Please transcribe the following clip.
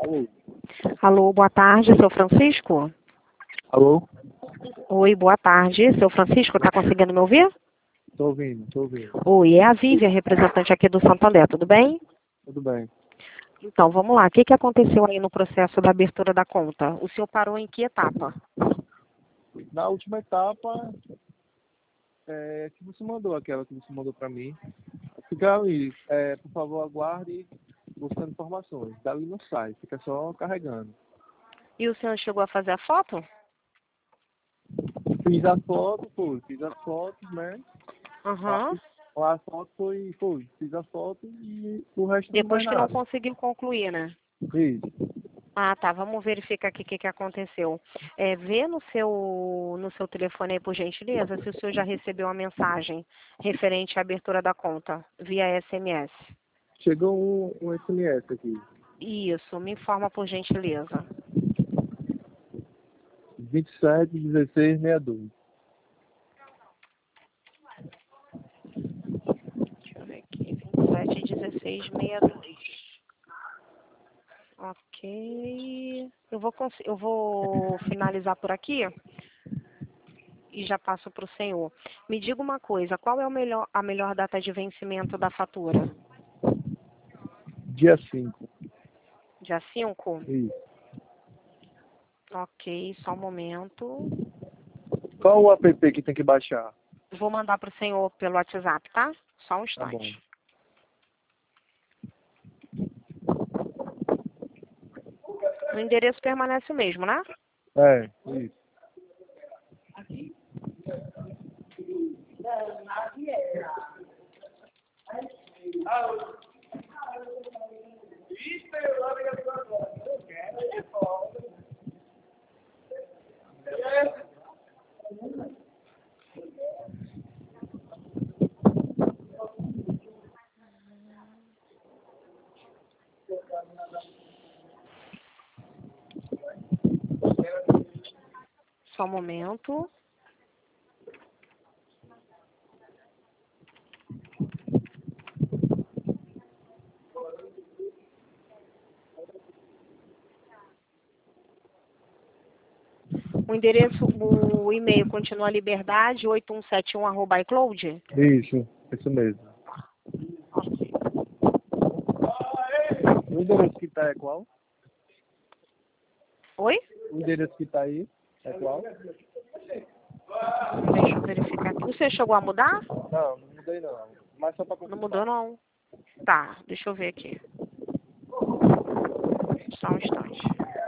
Alô? Alô, boa tarde, seu Francisco? Alô? Oi, boa tarde. Seu Francisco, tá conseguindo me ouvir? Tô ouvindo, tô ouvindo. Oi, é a Vivian, representante aqui do Santander, tudo bem? Tudo bem. Então, vamos lá. O que aconteceu aí no processo da abertura da conta? O senhor parou em que etapa? Na última etapa, que você mandou, aquela que você mandou para mim, fica ali, por favor, aguarde buscando informações. Dali não sai, fica só carregando. E o senhor chegou a fazer a foto? Fiz as fotos, né? Aham. A foto foi, fiz a foto e o resto não Depois mais que não nada. conseguiu concluir, né? Isso. Ah, tá. Vamos verificar aqui o que aconteceu. Vê no seu telefone aí, por gentileza, se o senhor já recebeu uma mensagem referente à abertura da conta via SMS. Chegou um SMS aqui. Isso, me informa por gentileza. 271662. Deixa eu ver aqui, 271662. Ok. Eu vou finalizar por aqui e já passo para o senhor. Me diga uma coisa, qual é a melhor data de vencimento da fatura? Dia 5. Dia 5? Isso. Ok, só um momento. Qual o app que tem que baixar? Vou mandar para o senhor pelo WhatsApp, tá? Só um Tá bom. instante. O endereço permanece o mesmo, né? Isso. Só um momento. O e-mail continua liberdade8171@iCloud? Isso mesmo. O endereço que tá é qual? Oi? O endereço que tá aí é qual? Deixa eu verificar aqui. O senhor chegou a mudar? Não mudei não. Mas só para Não confirmar. mudou, não. Tá, deixa eu ver aqui. Só um instante.